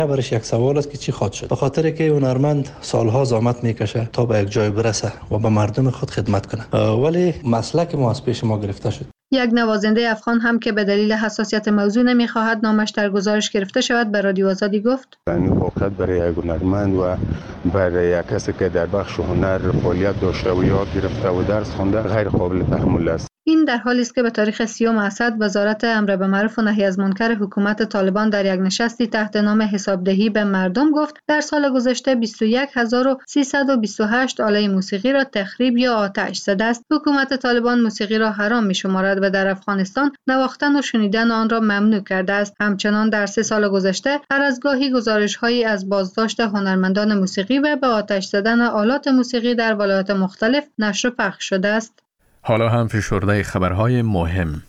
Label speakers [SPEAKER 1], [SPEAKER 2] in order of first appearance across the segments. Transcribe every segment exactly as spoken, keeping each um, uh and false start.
[SPEAKER 1] برش یک سوال است که چی خواهد شد، به خاطر که هنرمند سالها زحمت میکشه تا به یک جای برسه و به مردم خود خدمت کنه، ولی مسلک ما از پیش ما گرفته شد.
[SPEAKER 2] یک نوازنده افغان هم که به دلیل حساسیت موضوع نمیخواهد نامش در گزارش گرفته شود به رادیو آزادی گفت:
[SPEAKER 3] این واقعیت برای یک هنرمند و برای یک کسی که در بخش هنر فعالیت داشته و یاد گرفته و درس خوانده غیر قابل تحمل است.
[SPEAKER 2] این در حالی است که به تاریخ سیوم اسد وزارت امر به معروف و نهی از منکر حکومت طالبان در یک نشستی تحت نام حسابدهی به مردم گفت در سال گذشته بیست و یک هزار و سیصد و بیست و هشت آله موسیقی را تخریب یا آتش زده است. حکومت طالبان موسیقی را حرام می‌شمارد و در افغانستان نواختن و شنیدن آن را ممنوع کرده است. همچنان در سه سال گذشته هر از گاهی گزارش‌هایی از بازداشت هنرمندان موسیقی و به آتش زدن آلات موسیقی در ولایات مختلف نشر و پخش شده است.
[SPEAKER 4] حالا هم فشرده خبرهای مهم.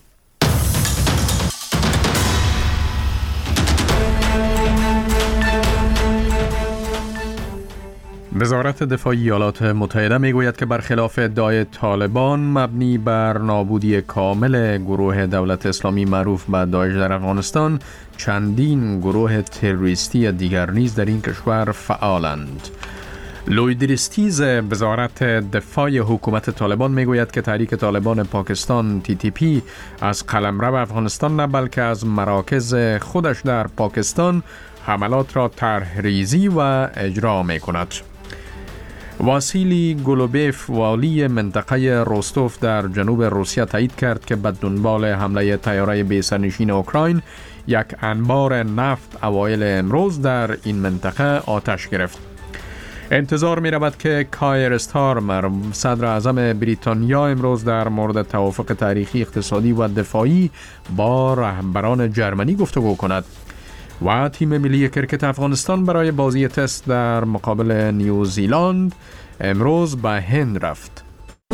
[SPEAKER 4] وزارت دفاع ایالات متحده میگوید که برخلاف ادعای طالبان مبنی بر نابودی کامل گروه دولت اسلامی معروف به داعش در افغانستان، چندین گروه تروریستی دیگر نیز در این کشور فعالند. لوید ریستیز وزارت دفاع حکومت طالبان میگوید که تحریک طالبان پاکستان تی تی پی از قلمرو افغانستان نه بلکه از مراکز خودش در پاکستان حملات را طرح‌ریزی و اجرا میکند. واسیلی گولوبیف والی منطقه روستوف در جنوب روسیه تایید کرد که به دنبال حمله طیاره بی‌سرنشین اوکراین یک انبار نفت اوایل امروز در این منطقه آتش گرفت. انتظار می رود که کایر استارمر صدر اعظم بریتانیا امروز در مورد توافق تاریخی اقتصادی و دفاعی با رهبران جرمنی گفتگو کند. و تیم ملی کرکت افغانستان برای بازی تست در مقابل نیوزیلند امروز به هند رفت.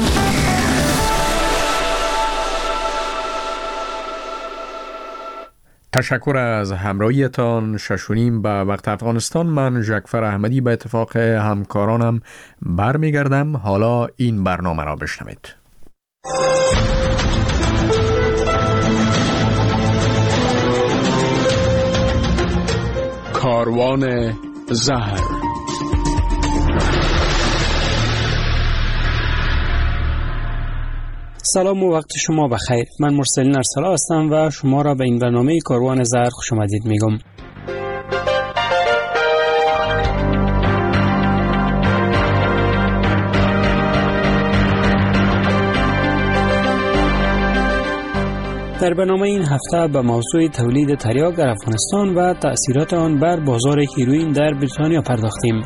[SPEAKER 4] تشکر از همراهیتان. ششونیم به وقت افغانستان. من ژکفر احمدی به اتفاق همکارانم برمیگردم. حالا این برنامه را بشنوید. کاروان زهر.
[SPEAKER 5] سلام و وقت شما بخیر. من مرسلین ارسلا هستم و شما را به این برنامه کاروان زهر خوش آمدید میگم. در برنامه این هفته به موضوع تولید تریاک در افغانستان و تأثیرات آن بر بازار هیروئین در بریتانیا پرداختیم.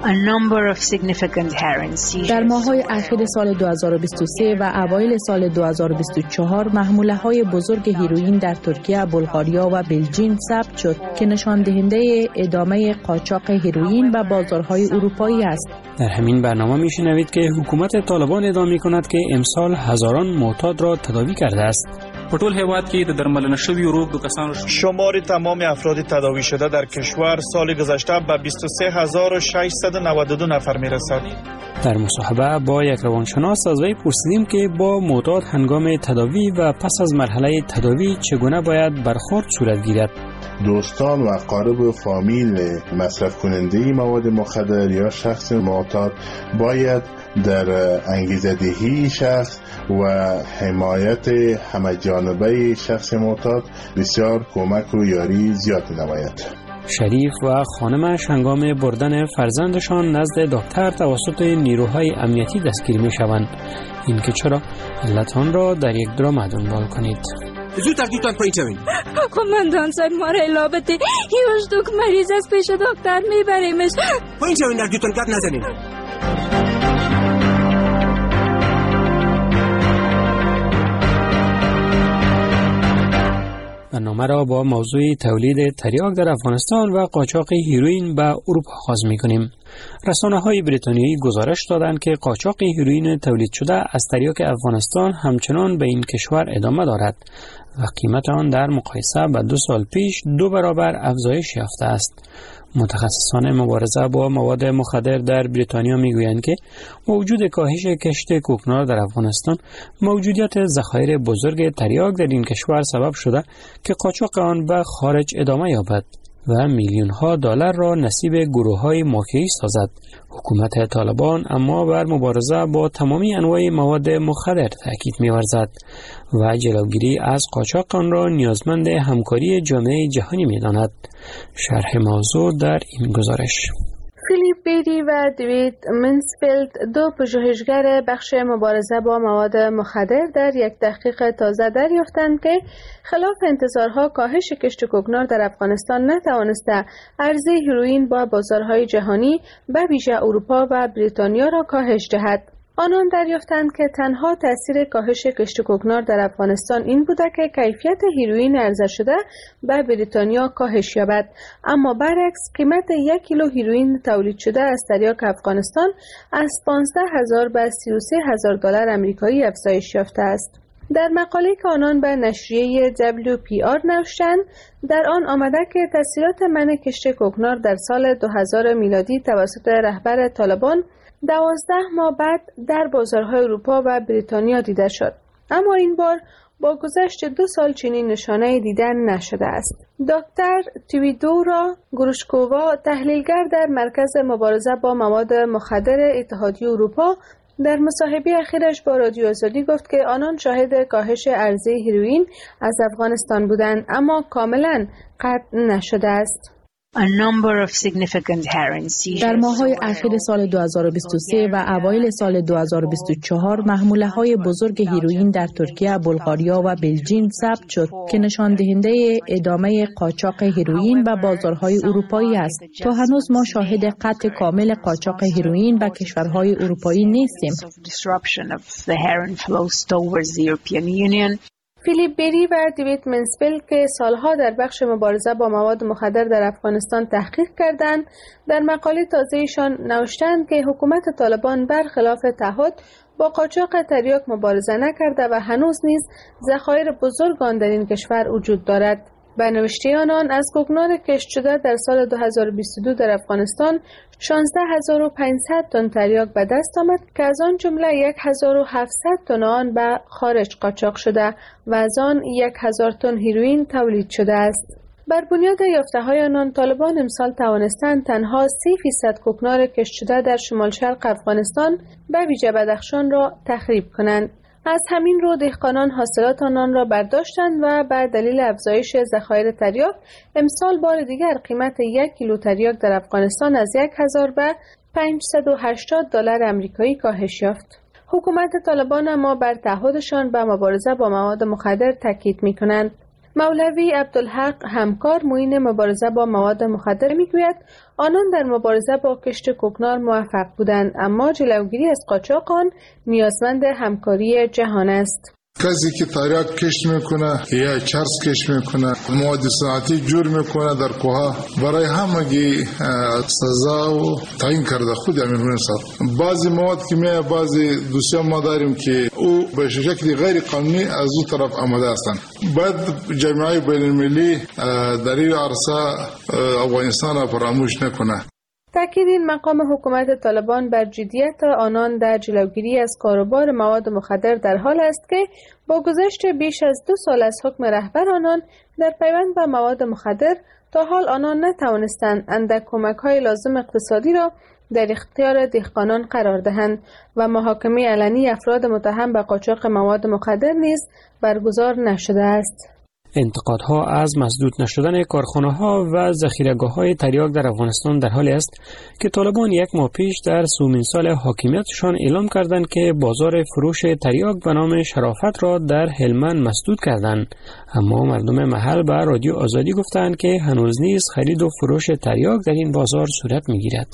[SPEAKER 6] در ماه‌های اخیر سال دو هزار و بیست و سه و اوایل سال دو هزار و بیست و چهار محموله‌های بزرگ هیروئین در ترکیه، بلغاریا و بلژیم ثبت شد که نشان دهنده ادامه قاچاق هیروئین به بازارهای اروپایی است.
[SPEAKER 5] در همین برنامه میشنوید که حکومت طالبان ادعا می‌کند که امسال هزاران معتاد را تداوی کرده است.
[SPEAKER 7] په ټول هیواد کې د درملنه شوی روغ د کسانو
[SPEAKER 8] شمار تمام افراد تداوی شده در کشور سال گذشته به بیست و سه هزار و ششصد و نود و دو نفر میرسد.
[SPEAKER 5] در مصاحبه با یک روانشناس از وی پرسیدیم که با معتاد هنگام تداوی و پس از مرحله تداوی چگونه باید برخورد صورت گیرد.
[SPEAKER 9] دوستان و اقارب و فامیل مصرف کننده مواد مخدر یا شخص معتاد باید در انگیزه‌دهی شخص و حمایت همه جانبه شخص معتاد بسیار کمک و یاری زیاد نماید.
[SPEAKER 5] شریف و خانمش هنگام بردن فرزندشان نزد دکتر توسط نیروهای امنیتی دستگیر می شوند. این که چرا؟ علت آن را در یک درام دنبال کنید.
[SPEAKER 10] زودتر دوتان پایین شوین.
[SPEAKER 11] قماندان صاحب ما را لابد هیچ دوک مریض از پیش دکتر میبریمش.
[SPEAKER 10] پایین شوین در دوتان گپ نزنین.
[SPEAKER 5] برنامه را با موضوع تولید تریاک در افغانستان و قاچاق هیروئین به اروپا آغاز می‌کنیم. رسانه‌های بریتانیایی گزارش دادند که قاچاق هیروئین تولید شده از تریاک افغانستان همچنان به این کشور ادامه دارد و قیمت آن در مقایسه با دو سال پیش دو برابر افزایش یافته است. متخصصان مبارزه با مواد مخدر در بریتانیا میگویند که وجود کاهش کشت کوکنار در افغانستان موجودیت ذخایر بزرگ تریاک در این کشور سبب شده که قاچاق آن به خارج ادامه یابد. و میلیون ها دلار را نصیب گروه های مافیایی سازد. حکومت طالبان اما بر مبارزه با تمامی انواع مواد مخدر تاکید می‌ورزد و جلوگیری از قاچاق آن را نیازمند همکاری جامعه جهانی می‌داند. شرح موضوع در این گزارش.
[SPEAKER 12] فیلیپ بیری و دیوید منسفیلد، دو پژوهشگر بخش مبارزه با مواد مخدر، در یک تحقیق تازه دریافتند که خلاف انتظارها کاهش کشت کوکنار در افغانستان نتوانسته عرضه هیروئین با بازارهای جهانی به ویژه اروپا و بریتانیا را کاهش دهد. آنان دریافتند که تنها تأثیر کاهش کشت کوکنار در افغانستان این بوده که کیفیت هیروئین عرضه شده به بریتانیا کاهش یابد، اما برعکس قیمت یک کیلو هیروئین تولید شده از تریاک افغانستان از پانزده هزار به سی و سه هزار دلار آمریکایی افزایش یافته است. در مقاله که آنان به نشریه دبلیو پی آر نوشتند، در آن آمده که تأثیرات منع کشت کوکنار در سال دو هزار میلادی توسط رهبر طالبان دوازده ماه بعد در بازارهای اروپا و بریتانیا دیده شد، اما این بار با گذشت دو سال چنین نشانه دیده نشده است. دکتر تویدورا گروشکووا، تحلیلگر در مرکز مبارزه با مواد مخدر اتحادیه اروپا، در مصاحبه اخیرش با رادیو آزادی گفت که آنان شاهد کاهش عرضه هیروئین از افغانستان بودند، اما کاملا قطع نشده است.
[SPEAKER 6] در ماه‌های اخیر سال دو هزار و بیست و سه و اوایل سال دو هزار و بیست و چهار محموله‌های بزرگ هیروئین در ترکیه، بلغاریا و بلژیم ثبت شد که نشان دهنده ادامه قاچاق هیروئین به بازارهای اروپایی است. تا هنوز ما شاهد قطع کامل قاچاق هیروئین به کشورهای اروپایی نیستیم.
[SPEAKER 12] فیلیپ بیری و دیوید منسفیلد که سالها در بخش مبارزه با مواد مخدر در افغانستان تحقیق کردند، در مقاله تازه‌ایشان نوشتند که حکومت طالبان برخلاف تعهد با قاچاق تریاک مبارزه نکرده و هنوز نیز ذخایر بزرگ آن در این کشور وجود دارد. به نوشته آنان، از کوکنار کشت شده در سال دو هزار و بیست و دو در افغانستان شانزده هزار و پانصد تن تریاک به دست آمد که از آن جمله یک هزار و هفتصد تن آن به خارج قاچاق شده و از آن یک هزار تن هیروئین تولید شده است. بر بنیاد یافته‌های آنان، طالبان امسال توانستند تنها سی فیصد کوکنار کشت شده در شمال شرق افغانستان به ویژه بدخشان را تخریب کنند. از همین رو دهقانان حاصلات آنان را برداشتند و بر دلیل افزایش ذخایر تریاک امسال بار دیگر قیمت یک کیلو تریاک در افغانستان از یک هزار به پانصد و هشتاد دلار آمریکایی کاهش یافت. حکومت طالبان اما بر تعهدشان به مبارزه با مواد مخدر تاکید می‌کنند. مولوی عبدالحق همکار معین مبارزه با مواد مخدر میگوید آنان در مبارزه با کشت کوکنار موفق بودند، اما جلوگیری از قاچاق آن نیازمند همکاری جهان است.
[SPEAKER 13] کسی که تریاک کشت میکنه یا چرس کشت میکنه، مواد صنعتی جور میکنه در کوها، برای همگی سزا و تعیین کرده خود امیر نصر. بعضی مواد که میه بعضی دوسیه ما داریم که او به شکلی غیر قانونی از او طرف آمده هستند. باید جامعه بین المللی در این عرصه افغانستان را فراموش نکنه.
[SPEAKER 12] تأکید این مقام حکومت طالبان بر جدیت آنان در جلوگیری از کاروبار مواد مخدر در حال است که با گذشت بیش از دو سال از حکم رهبر آنان در پیوند به مواد مخدر، تا حال آنان نتوانستند اندک کمک‌های لازم اقتصادی را در اختیار دهقانان قرار دهند و محاکمه علنی افراد متهم به قاچاق مواد مخدر نیز برگزار نشده است.
[SPEAKER 5] انتقادها از مسدود نشدن کارخانه‌ها و ذخیره‌گاه‌های تریاک در افغانستان در حالی است که طالبان یک ماه پیش در سومین سال حاکمیتشان اعلام کردند که بازار فروش تریاک به نام شرافت را در هلمند مسدود کردند، اما مردم محل به رادیو آزادی گفتند که هنوز نیز خرید و فروش تریاک در این بازار صورت می‌گیرد.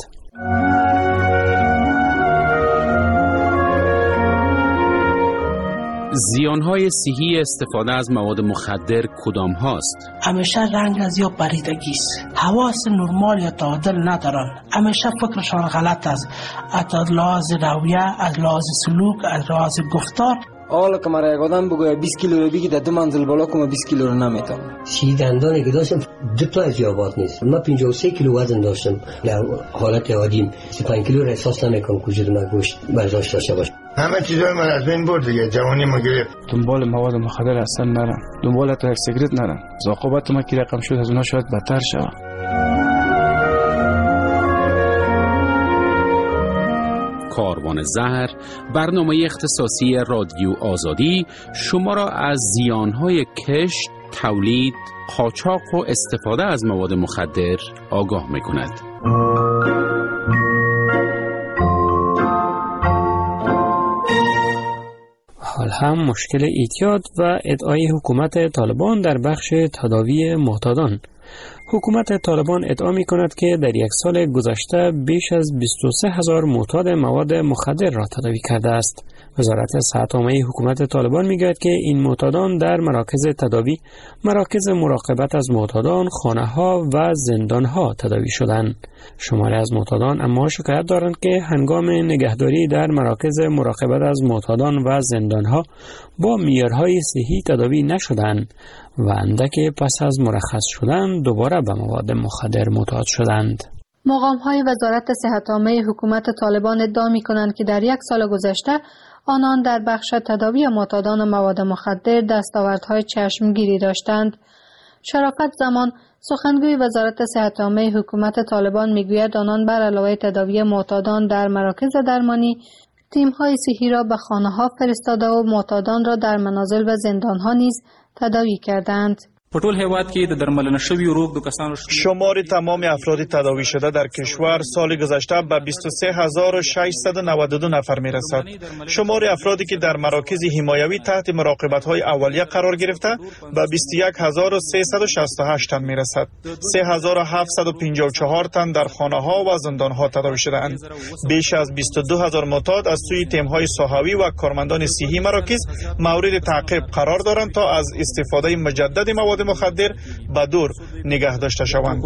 [SPEAKER 14] زیانهای صحی استفاده از مواد مخدر کدام هاست؟
[SPEAKER 15] همیشه رنگ از یا پریدگی است. حواس نرمال یا تعادل ندارن. همیشه فکرشان غلط است. از لحاظ رویه، از لحاظ سلوک، از لحاظ گفتار.
[SPEAKER 16] حالا که مرا یک آدم بگوید بیست کیلو رو بگی در دو منزل بالا کنم بیست کیلو رو نمیتونم.
[SPEAKER 17] سی دندانی که داشتم دو تا اضافات نیست. من پنجاه و سه کیلو وزن داشتم. در حالت عادیم سی و پنج کیلو را احساس نمیکنم که وجود من گوشت برداشت داشته باشه.
[SPEAKER 18] همه چیزای من از بین برد دیگه، جوانی ما گرفت.
[SPEAKER 19] دنبال مواد مخدر اصلا نرم. دنبال تا سیگرت نرم. عاقبت ما کی رقم شد از اونها شاید بدتر شود.
[SPEAKER 14] کاروان زهر، برنامه اختصاصی رادیو آزادی شما را از زیانهای کشت، تولید، قاچاق و استفاده از مواد مخدر آگاه می‌کند.
[SPEAKER 5] حال هم مشکل اعتیاد و ادعای حکومت طالبان در بخش تداوی معتادان. حکومت طالبان ادعا می کند که در یک سال گذشته بیش از بیست و سه هزار معتاد مواد مخدر را تداوی کرده است. وزارت صحت عامه حکومت طالبان می گوید که این معتادان در مراکز تداوی، مراکز مراقبت از معتادان، خانه ها و زندان ها تداوی شدند. شماری از معتادان اما شکایت دارند که هنگام نگهداری در مراکز مراقبت از معتادان و زندان ها با معیارهای صحی تداوی نشدند و اندک پس از مرخص شدن دوباره به مواد مخدر معتاد شدند.
[SPEAKER 2] مقام‌های وزارت صحت عامه حکومت طالبان ادعا می‌کنند که در یک سال گذشته آنان در بخش تداوی معتادان مواد مخدر دستاوردهای چشمگیری داشتند. شرافت زمان، سخنگوی وزارت صحت عامه حکومت طالبان میگوید آنان بر علاوه تداوی معتادان در مراکز درمانی، تیم‌های صحی را به خانه‌ها فرستاده و معتادان را در منازل و زندان‌ها نیز تداوی کردند.
[SPEAKER 7] په ټول هیواد کې د درملنه شویو روغ د کسانو
[SPEAKER 8] شمار تمام افراد تداوی شده در کشور سال گذشته به بیست و سه هزار و ششصد و نود و دو نفر میرسد. شمار افرادی که در مراکز حمایوی تحت مراقبت‌های اولیه قرار گرفته به بیست و یک هزار و سیصد و شصت و هشت تن میرسد. سه هزار و هفتصد و پنجاه و چهار تن در خانه‌ها و زندان‌ها تداوی شده‌اند. بیش از بیست و دو هزار معتاد از سوی تیم‌های ساحوی و کارمندان صحی مراکز مورد تعقیب قرار دارند تا از استفاده مجدد مواد مخدر به دور نگه داشته شوند.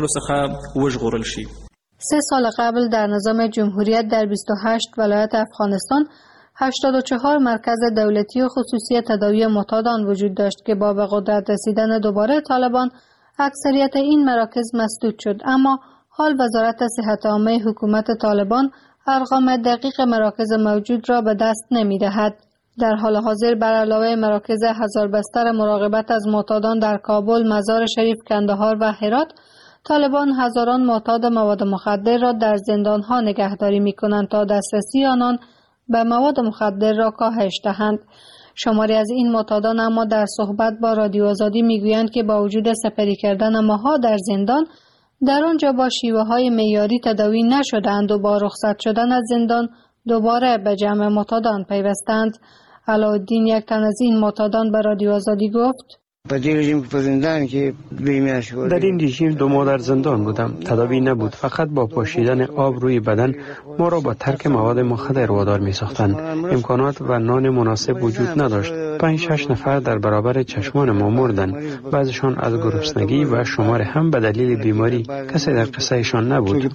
[SPEAKER 2] سه سال قبل در نظام جمهوریت در بیست و هشت ولایت افغانستان هشتاد و چهار مرکز دولتی و خصوصی تداوی معتادان وجود داشت که با به قدرت رسیدن دوباره طالبان اکثریت این مراکز مسدود شد، اما حال وزارت صحت عامه حکومت طالبان ارقام دقیق مراکز موجود را به دست نمی دهد. در حال حاضر بر علاوه مراکز هزار بستر مراقبت از معتادان در کابل، مزار شریف، کندهار و هرات، طالبان هزاران معتاد مواد مخدر را در زندانها نگهداری می کنند تا دسترسی آنان به مواد مخدر را کاهش دهند. شماری از این معتادان اما در صحبت با رادیو آزادی می گویند که با وجود سپری کردن ماها در زندان، در آنجا با شیوه های معیاری تداوی نشدند و با رخصت شدن از زندان دوباره به جمع معتادان پیوستند. علاءالدین، یک تن از این معتادان، به رادیو آزادی گفت:
[SPEAKER 19] در این رژیم که زندان که
[SPEAKER 5] در این رژیم دو ماه در زندان بودم. تداوی نبود، فقط با پاشیدن آب روی بدن ما را با ترک مواد مخدر وادار می ساختند. امکانات و نان مناسب وجود نداشت. پنج شش نفر در برابر چشمان ما مردند. بعضشان از گرسنگی و شمار هم به دلیل بیماری. کسی در قصهشان نبود.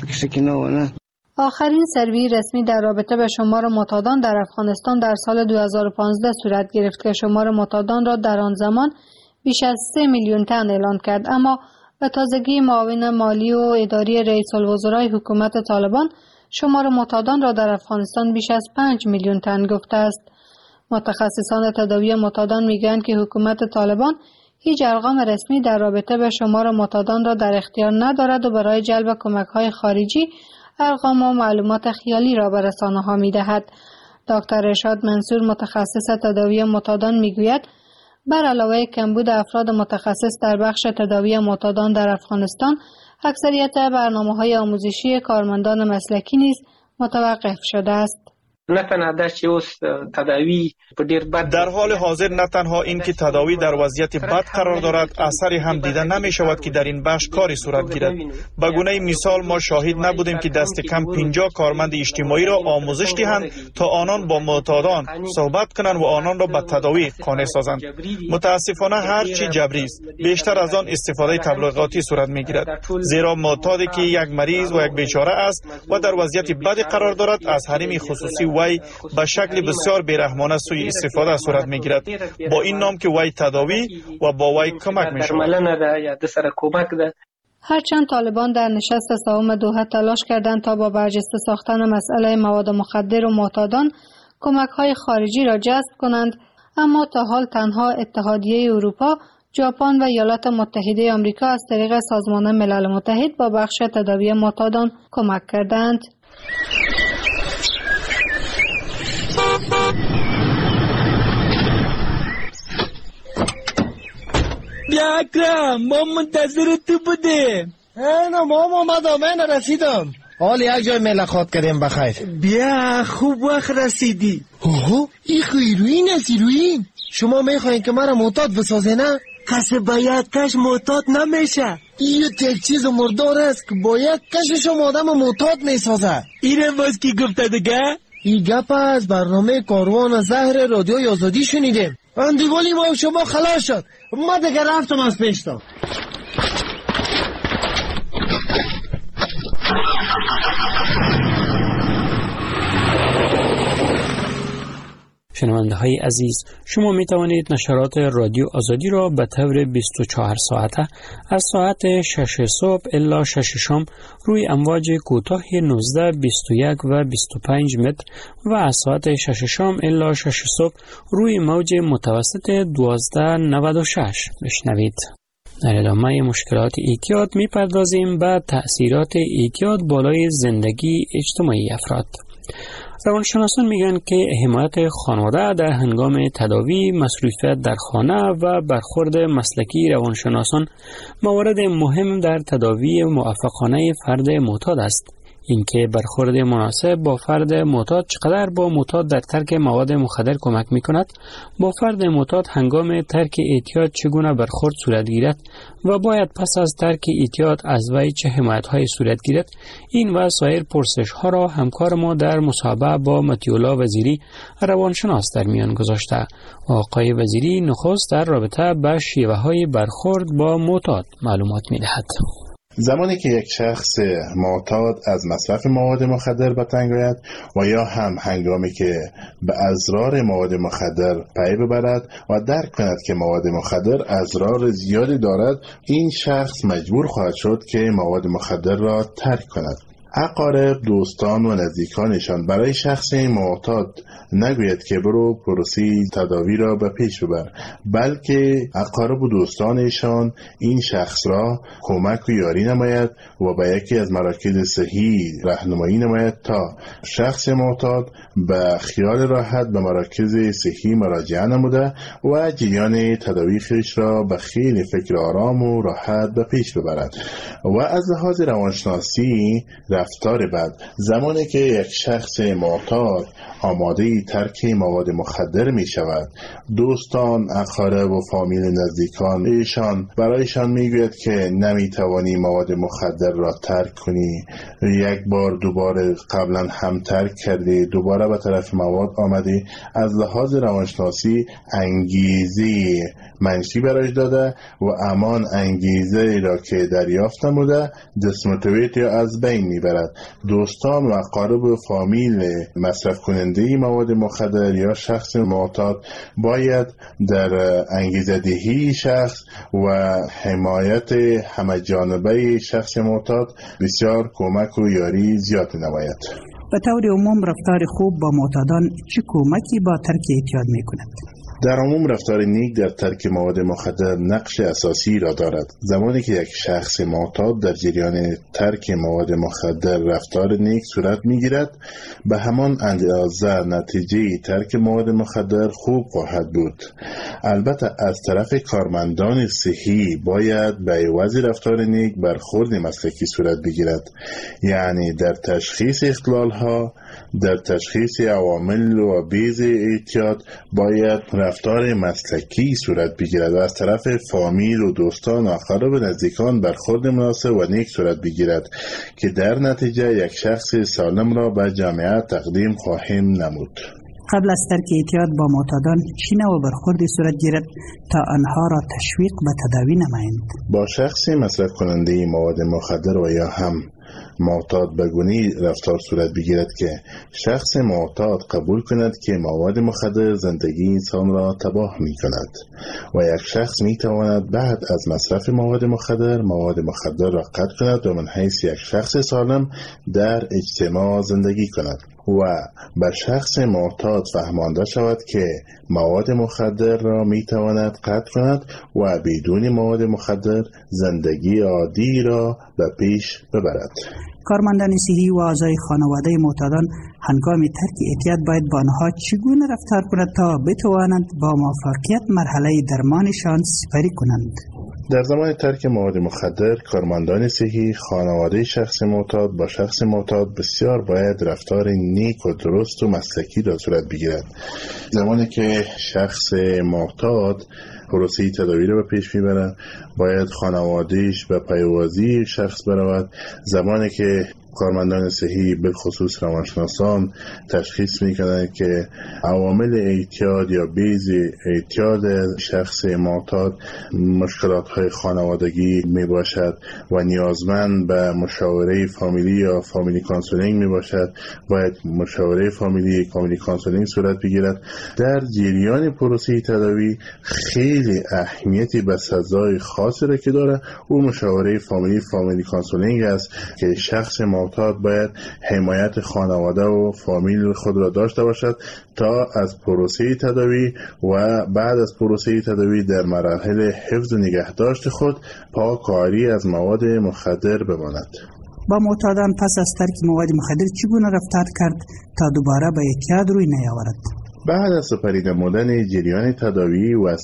[SPEAKER 2] آخرین سروی رسمی در رابطه به شمار معتادان در افغانستان در سال دو هزار و پانزده صورت گرفت که شمار معتادان را در آن زمان بیش از سه میلیون تن اعلان کرد، اما به تازگی معاون مالی و اداری رئیس الوزرای حکومت طالبان شمار معتادان را در افغانستان بیش از پنج میلیون تن گفته است. متخصصان تداوی معتادان میگویند که حکومت طالبان هیچ ارقام رسمی در رابطه به شمار معتادان را در اختیار ندارد و برای جلب کمک‌های خارجی ارقام و معلومات خیالی را به رسانه‌ها می‌دهد. دکتر رشاد منصور، متخصص تداوی معتادان، می‌گوید بر علاوه کمبود افراد متخصص در بخش تداوی معتادان در افغانستان، اکثریت برنامه‌های آموزشی کارمندان مسلکی نیز متوقف شده است.
[SPEAKER 20] نه تنها در چې اوس تداوی په ډیر بد
[SPEAKER 8] در حال حاضر نه تنها این که تداوی در وضعیت بد قرار دارد، اثری هم دیده نمی شود که در این بخش کاری صورت گیرد. به گونه مثال ما شاهد نبودیم که دست کم پنجاه کارمند اجتماعی را آموزش دهند تا آنان با معتادان صحبت کنند و آنان را به تداوی قانع سازند. متاسفانه هر چی جبری است، بیشتر از آن استفاده تبلیغاتی صورت می گیرد، زیرا معتادی که یک مریض و یک بیچاره است و در وضعیت بدی قرار دارد، از حریم خصوصی وی به شکل بسیار بیرحمانه سوی استفاده صورت میگیرد، با این نام که وی تداوی و با وی کمک میشود.
[SPEAKER 2] هرچند طالبان در نشست سوم دوحه تلاش کردند تا با برجسته ساختن مسئله مواد مخدر و معتادان کمک‌های خارجی را جذب کنند، اما تا حال تنها اتحادیه اروپا، ژاپن و ایالات متحده آمریکا از طریق سازمان ملل متحد با بخش تداوی معتادان کمک کردند.
[SPEAKER 21] بیا اکرم، ما منتظر تو بودیم.
[SPEAKER 22] اینا ما اومدم، من رسیدم. حال یک جای ملاقات کردیم بخیر.
[SPEAKER 21] بیا خوب وقت رسیدی.
[SPEAKER 22] اوه این هیروین است. هیروین شما میخواین که مرا معتاد بسازه نه؟
[SPEAKER 21] کسی باید کش معتاد نمیشه.
[SPEAKER 22] این یک چیز مردار است که باید کشش آدم معتاد میسازه.
[SPEAKER 21] اینه باز کی گفته دیگه؟
[SPEAKER 22] این گپ از برنامه کاروان زهر رادیوی آزادی شنیدیم. اندیوالی ما شما خلاص شد. ما دیگه رفتم از پیشتم.
[SPEAKER 5] شنونده های عزیز، شما می توانید نشرات رادیو آزادی را به طور بیست و چهار ساعته از ساعت شش صبح الی شش شام روی امواج کوتاه نوزده، بیست و یک و بیست و پنج متر و از ساعت شش شام الی شش صبح روی موج متوسط دوازده نود و شش بشنوید. در ادامه مشکلات اعتیاد می پردازیم به تأثیرات اعتیاد بالای زندگی اجتماعی افراد. روانشناسان میگن که حمایت خانواده در هنگام تداوی، مصروفیت در خانه و برخورد مسلکی روانشناسان موارد مهم در تداوی موفقانه فرد معتاد است. اینکه برخورد مناسب با فرد معتاد چقدر با معتاد در ترک مواد مخدر کمک میکند، با فرد معتاد هنگام ترک اعتیاد چگونه برخورد صورت گیرد و باید پس از ترک اعتیاد از وی چه حمایت های صورت گیرد، این و سایر پرسش ها را همکار ما در مصاحبه با مطیع‌الله وزیری روانشناس در میان گذاشته. آقای وزیری نخست در رابطه با شیوه های برخورد با معتاد معلومات میدهد.
[SPEAKER 9] زمانی که یک شخص معتاد از مصرف مواد مخدر به تنگ آید و یا هم هنگامی که به اضرار مواد مخدر پی ببرد و درک کند که مواد مخدر اضرار زیادی دارد، این شخص مجبور خواهد شد که مواد مخدر را ترک کند. اقارب، دوستان و نزدیکانشان برای شخص معتاد نگوید که برو پروسه تداوی را به پیش ببر، بلکه اقارب و دوستانشان این شخص را کمک و یاری نماید و به یکی از مراکز صحی راهنمایی نماید تا شخص معتاد به خیال راحت به مراکز صحی مراجعه نموده و جریان تداوی خویش را به خیلی فکر آرام و راحت به پیش ببرد. و از لحاظ روانشناسی رفتار بد، زمانی که یک شخص معتاد آماده ترک مواد مخدر می شود، دوستان، اقارب و فامیل نزدیکان ایشان برایشان می گوید که نمی توانی مواد مخدر را ترک کنی، یک بار دوباره قبلا هم ترک کردی، دوباره به طرف مواد آمدی. از لحاظ روانشناسی انگیزه منشی برایش داده و امان انگیزه را که دریافت نموده دسموتیویت یا از بین می برد. دوستان و اقارب و فامیل مصرف کننده مواد مخدر یا شخص معتاد باید در انگیزه دهی شخص و حمایت همه جانبه شخص معتاد بسیار کمک و یاری زیاد نماید.
[SPEAKER 23] به طور عموم رفتار خوب با معتادان چه کمکی با ترک اعتیاد می کند؟
[SPEAKER 9] در عموم رفتار نیک در ترک مواد مخدر نقش اساسی را دارد. زمانی که یک شخص معتاد در جریان ترک مواد مخدر رفتار نیک صورت می‌گیرد، به همان اندازه نتیجه ترک مواد مخدر خوب خواهد بود. البته از طرف کارمندان صحی باید به عوض رفتار نیک برخورد مسلکی صورت بگیرد، یعنی در تشخیص اختلال‌ها، در تشخیص عوامل و بیض اعتیاد باید رفتار مسلکی صورت بگیرد و از طرف فامیل و دوستان و اقارب و نزدیکان برخورد مناسب و نیک صورت بگیرد که در نتیجه یک شخص سالم را به جامعه تقدیم خواهیم نمود.
[SPEAKER 23] قبل از ترک اعتیاد با معتادان چی نوع برخوردی صورت گیرد تا آنها را تشویق به تداوی نمایند؟
[SPEAKER 9] با شخص مصرف کننده مواد مخدر و یا هم معتاد به گونه‌ای رفتار صورت بگیرد که شخص معتاد قبول کند که مواد مخدر زندگی انسان را تباه می کند و یک شخص می تواند بعد از مصرف مواد مخدر مواد مخدر را قطع کند و من حیث یک شخص سالم در اجتماع زندگی کند و به شخص معتاد فهمانده شود که مواد مخدر را می تواند قطع کند و بدون مواد مخدر زندگی عادی را به پیش ببرد.
[SPEAKER 23] کارمندان صحی و اعضای خانواده معتادان هنگام ترک اعتیاد باید با آنها چگونه رفتار کنند تا بتوانند با موفقیت مرحله درمانشان سپری کنند؟
[SPEAKER 9] در زمان ترک مواد مخدر، کارمندان صحی، خانواده شخص معتاد با شخص معتاد بسیار باید رفتار نیک و درست و مسلکی را صورت بگیرد. زمانی که شخص معتاد پروسه تداوی را به پیش میبرد، باید خانوادهش به پیوازی شخص برود. زمانی که کارمندان صحی به خصوص روانشناسان تشخیص میکنند که عوامل اعتیاد یا بیز اعتیاد شخص معتاد مشکلات های خانوادگی می باشد و نیازمند به مشاوره فامیلی یا فامیلی کانسولینگ می باشد، باید مشاوره فامیلی فامیلی کانسولینگ صورت بگیرد. در جریان پروسه تداوی خیلی اهمیتی به سزای خاصی را که داره او مشاوره فامیلی فامیلی کانسولینگ است که شخص معتاد باید حمایت خانواده و فامیل خود را داشته باشد تا از پروسه تداوی و بعد از پروسه تداوی در مراحل حفظ و نگهداشت خود پاکاری از مواد مخدر بماند.
[SPEAKER 23] با معتادان پس از ترک مواد مخدر چگونه رفتار کرد تا دوباره به اعتیاد روی نیاورد؟
[SPEAKER 9] بعد از سپری نمودن جریان تداوی و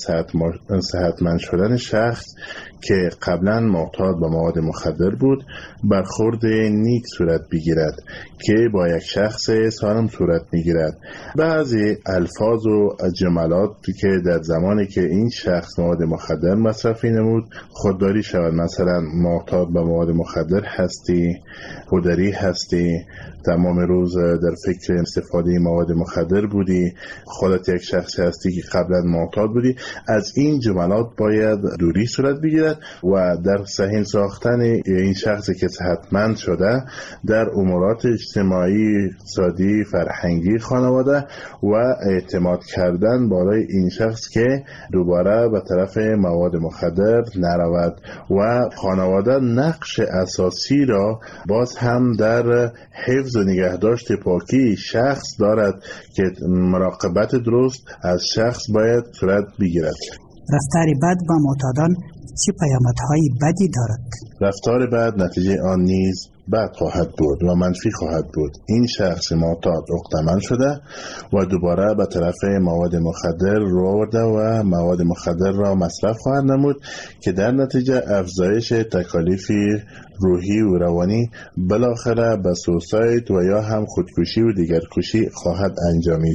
[SPEAKER 9] صحتمند شدن شخص که قبلا معتاد به مواد مخدر بود، برخورد نیک صورت بگیرد که با یک شخص سالم صورت میگیرد. بعضی الفاظ و جملات که در زمانی که این شخص مواد مخدر مصرفی نمود خودداری شود، مثلا معتاد به مواد مخدر هستی، خودداری هستی، تمام روز در فکر استفاده مواد مخدر بودی، خودت یک شخص هستی که قبلا معتاد بودی. از این جملات باید دوری صورت بگیرد و در صحیح ساختن این شخصی که صحتمند شده در امورات اجتماعی، اقتصادی، فرهنگی خانواده و اعتماد کردن برای این شخص که دوباره به طرف مواد مخدر نرود و خانواده نقش اساسی را باز هم در حفظ و نگهداشت پاکی شخص دارد که مراقبت درست از شخص باید صورت بگیرد.
[SPEAKER 23] رفتار بد با معتادان چه پیامدهای بدی دارد؟ رفتار
[SPEAKER 9] بد نتیجه آن نیز بد خواهد بود و منفی خواهد بود. این شخص معتاد عقده‌مند شده و دوباره به طرف مواد مخدر رو آورده و مواد مخدر را مصرف خواهد نمود که در نتیجه افزایش تکالیف روحی و روانی بالاخره به سوساید و یا هم خودکشی و دیگرکشی خواهد انجامید.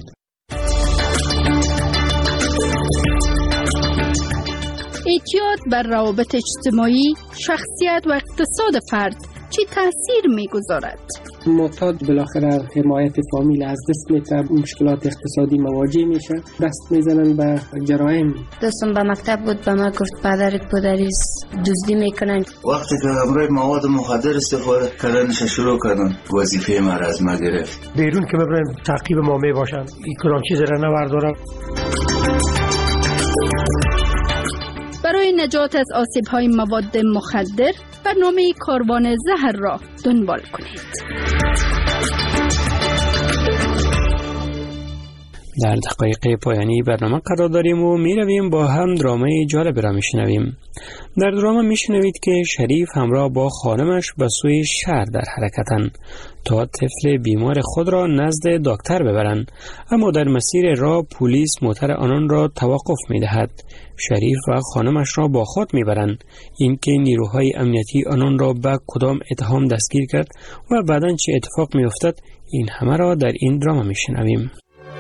[SPEAKER 1] اعتیاد بر روابط اجتماعی، شخصیت و اقتصاد فرد چی تاثیر میگذارد؟
[SPEAKER 3] معتاد بالاخره حمایت فامیل از دست میده، مشکلات اقتصادی مواجه میشه، دست میزنن به جرایم.
[SPEAKER 4] دوستم به مکتب بود، به ما گفت پدرت پدریس دزدی میکنن.
[SPEAKER 24] وقتی که همراه مواد مخدر استفاده کردنش شروع کردن، وظیفه ما را از ما گرفت.
[SPEAKER 22] بیرون که ببرن تعقیب ما میباشن، این کدام چیز را نبردارم.
[SPEAKER 1] برای نجات از آسیب‌های مواد مخدر برنامه کاروان زهر را دنبال کنید.
[SPEAKER 5] در دقایق پایانی برنامه قرار داریم و می رویم با هم درامه جالب را می شنویم. در درامه می شنوید که شریف همراه با خانمش به سوی شهر در حرکتند تا طفل بیمار خود را نزد دکتر ببرند، اما در مسیر راه پلیس موتر آنان را توقف می دهد. شریف و خانمش را با خود می برند. اینکه نیروهای امنیتی آنان را به کدام اتهام دستگیر کرد و بعداً چه اتفاق می افتد، این همه را در این درامه می شنویم.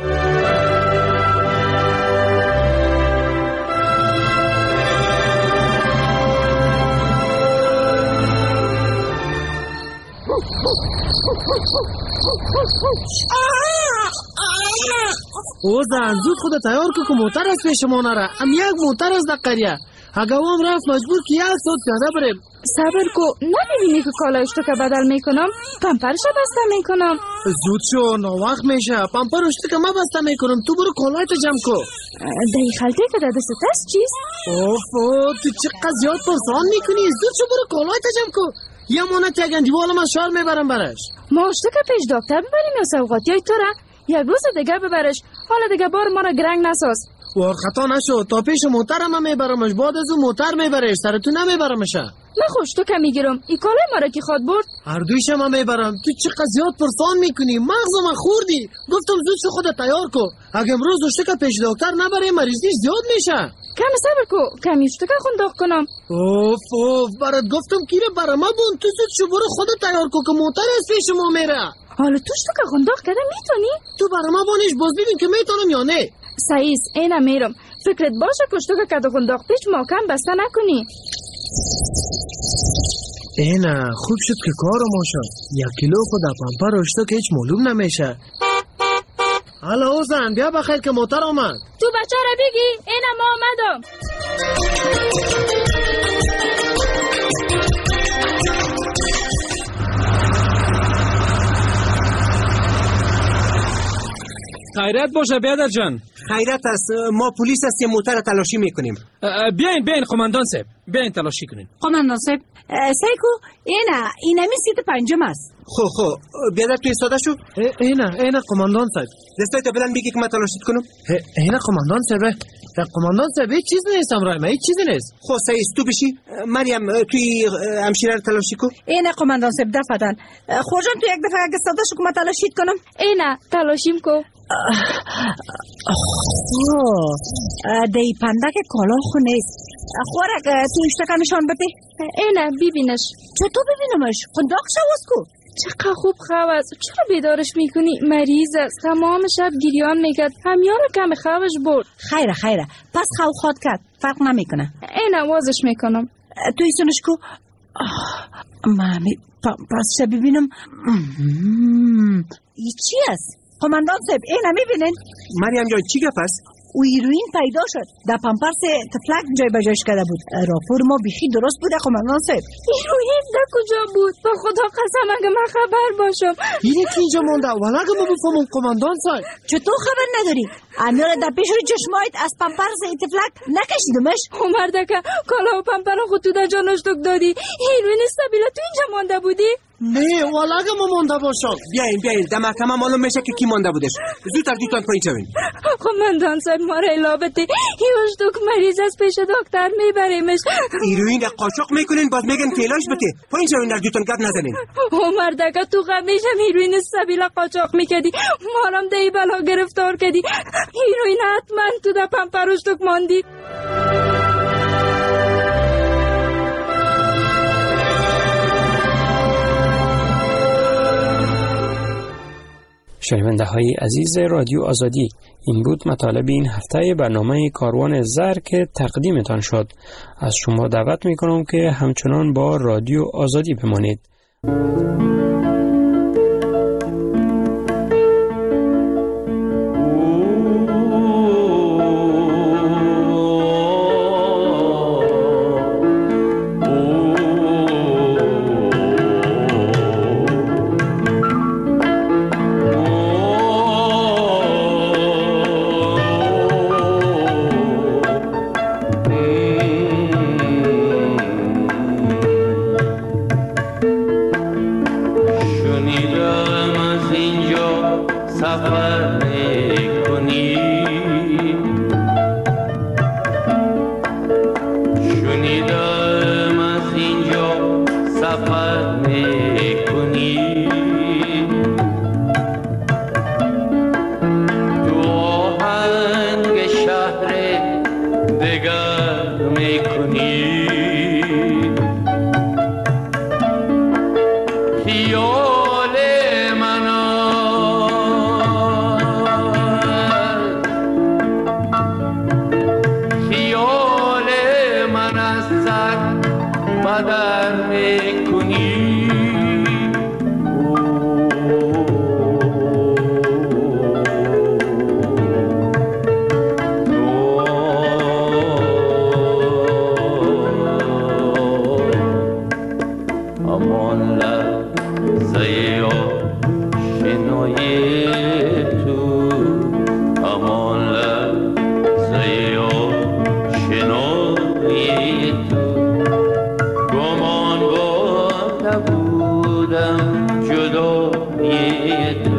[SPEAKER 22] او زن زود خود تیار که موتر از پیش ما نره. ام یک موتر از در قریه اگوام رفت مجبور که یک ساعت پیاده بریم.
[SPEAKER 11] صبر کو، نمیبینی که کالایش تو که بدل میکنم پمپرش بسته میکنم.
[SPEAKER 22] زود شو، ناوقت میشه. پمپرش تو که ما بسته میکنم، تو برو کالایت جمع کو.
[SPEAKER 11] دایی خلطه که در دست است چیست؟
[SPEAKER 22] اوف اوف، تو چقدر زیاد پرسان میکنی. زود شو برو کالایت جمع کو. یه مونت یک اندیوال من شار میبرم برش.
[SPEAKER 11] ما اشتو که پیش دکتر ببریم یا سوقاتی های تو را یک روز دیگه ببرش. حالا دیگه بار ما را گرنگ نساز.
[SPEAKER 22] وار خطا نشو، تا پیش موتر هم میبرمش، بعد از اون موتر میبرش، سر تو نمیبرمش.
[SPEAKER 11] من خوشتوکه میگیرم. این کالای ما را کی خواد برد؟
[SPEAKER 22] هر دویش هم میبرم. تو چقدر زیاد پرسان میکنی؟ مغزم خوردی. گفتم زود شو خودت تیار کو. اگه امروز دوشتوکه پیش دکتر نبری مریضیش زیاد میشه.
[SPEAKER 11] کم صبر کو. کمی شتوکه خونداق کنم.
[SPEAKER 22] اوف اوف برات گفتم کیره برا ما بون. تو زود شو برو خودت تیار کو که موتر از پیش ما میره.
[SPEAKER 11] حالا تو شتوکه خونداق کرده میتونی؟
[SPEAKER 22] تو برا ما بونش باز ببین که میتونم یا نه.
[SPEAKER 11] سعیس اینا میرم. فکرت باشه کشتوکه کدو خونداق پیچ محکم بسته نکنی.
[SPEAKER 22] اینا خوب شد که کارم شد. یک کیلو خود پمپر رشته که هیچ معلوم نمیشه. حالا اوزن بیا بخیر که موتر آمد.
[SPEAKER 11] تو بچه را بگی اینا ما آمدم.
[SPEAKER 21] خیرت باشه بیادر جان.
[SPEAKER 6] خیرت است. ما پلیس هستیم موتر تلاشی میکنیم.
[SPEAKER 21] بیاین بیاین قماندان صاحب بیاین تلاشی کنین.
[SPEAKER 10] قماندان صاحب سیکو اینا اینا می سیت پنجم است.
[SPEAKER 6] خو خو بیادر تو ایستاده شو.
[SPEAKER 22] اینا اینا قماندان صاحب
[SPEAKER 6] دستای تو بلند بگی که من تلاشیت کنم.
[SPEAKER 22] اینا قماندان صاحب قماندان صاحب هیچ چیز نیست امرای ما هیچ چیزی نیست.
[SPEAKER 6] خو سعیس تو بشی مریم توی همشیره رو تلاشی کن.
[SPEAKER 10] اینا قماندان صاحب دفعتن خورجان تو یک دفعه اگه صدا شو که من تلاشیت کنم.
[SPEAKER 11] اینا تلاشیم کو.
[SPEAKER 10] دی پندک کالا خو نیست. خورک تو اشتکه نشان بده.
[SPEAKER 11] اینا ببینش.
[SPEAKER 10] چطور ببینمش؟ خنداق شواز کو.
[SPEAKER 11] چقدر خوب خواهد. چرا بیدارش میکنی؟ مریض است. تمام شب گریان میکرد. همیان کم خوابش برد.
[SPEAKER 10] خیره خیره. پس خواب خواد کرد. فرق نمیکنه.
[SPEAKER 11] اینا وازش میکنم.
[SPEAKER 10] تو ایسونش کو. مامی پس شب ببینم. ای چی است؟ قماندان صاحب اینا میبینین؟
[SPEAKER 6] مریم جان چی گپ است؟
[SPEAKER 10] او هیروین پیدا شد. در پمپرس تفلک جای بجایش کرده بود. راپور ما بیخی درست بوده قماندان صاحب.
[SPEAKER 11] هیروین در کجا بود؟ با خدا قسم اگه من خبر باشم.
[SPEAKER 22] اینه که اینجا مونده ولی اگه ما بفهمم قماندان صاحب.
[SPEAKER 10] چطور خبر نداری؟ امیال در پیش روی چشمایت از پمپرس تفلک نکشیدمش؟
[SPEAKER 11] مردکه کالا و پمپر خود تو در جانش دک دادی. هیروین استابیلا تو اینجا مونده بودی؟
[SPEAKER 22] نه والا اگه ما مونده باشم.
[SPEAKER 6] بیاین بیاین در محکمه معلوم میشه که کی مونده بودش. زودتر دوتان پایین شوین.
[SPEAKER 11] قماندان صاحب ما را الابته هیوش دک مریض از پیش دکتر میبریمش.
[SPEAKER 6] هیروین قاچاق میکنین باز میگن که علاج بده. پایین شوین در دوتان گپ نزنین.
[SPEAKER 11] او مردکه تو همیشه هیروین استابیلا قاچاق میکردی. ما هم دی بلا گرفتار کردی. هیروین حتما تو در پمپروش دک ماندی.
[SPEAKER 5] شنونده های عزیز رادیو آزادی، این بود مطالب این هفته برنامه کاروان زر که تقدیمتان شد. از شما دعوت می کنم که همچنان با رادیو آزادی بمانید.
[SPEAKER 12] بودم جدای تو